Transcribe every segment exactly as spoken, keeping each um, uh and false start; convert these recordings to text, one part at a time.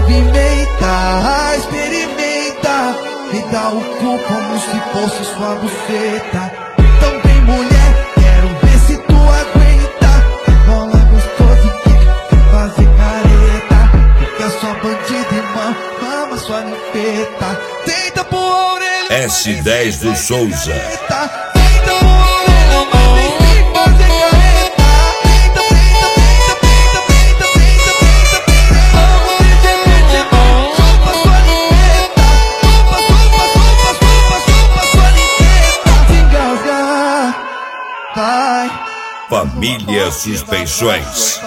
Movimenta, experimenta, me dá o cu como se fosse sua buceta. Então vem mulher, quero ver se tu aguenta. Bola gostoso que fazer careta, porque é só bandido irmã, mama sua limpeta. Tenta pro orelha S dez do Souza. Tenta pro orelha, mas nem sem fazer careta. Tenta, tenta, tenta, tenta, tenta, tenta, tenta, tenta. Vamos descer, descer, chupa sua limpeta. Chupa, chupa, chupa, chupa, chupa sua limpeta. Se engasgar, vai. Família Suspeições.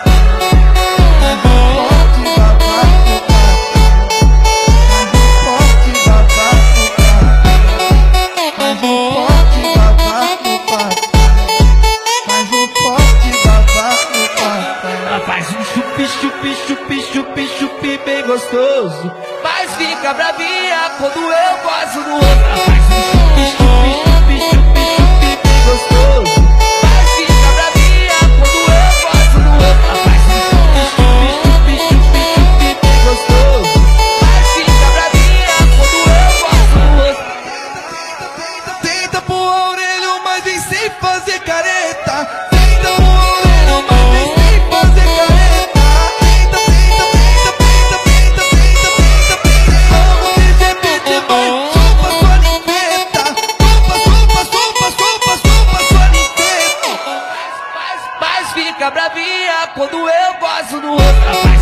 Chupi, chupi, chupi, chupi, bem gostoso. Mas fica bravinha quando eu gosto do outro. Faz um chupi, chupi, chupi, chupi, chupi, bem gostoso. Mas fica bravinha quando eu gosto do outro. Faz um chupi, chupi, chupi, chupi, chupi, bem gostoso. Mas fica bravinha quando eu gosto do outro. Tenta, tenta, tenta, tenta pro orelho, mas vem sem fazer careta. Tenta pro orelho, mas vem sem fazer careta. Fica bravinha quando eu gosto do outro.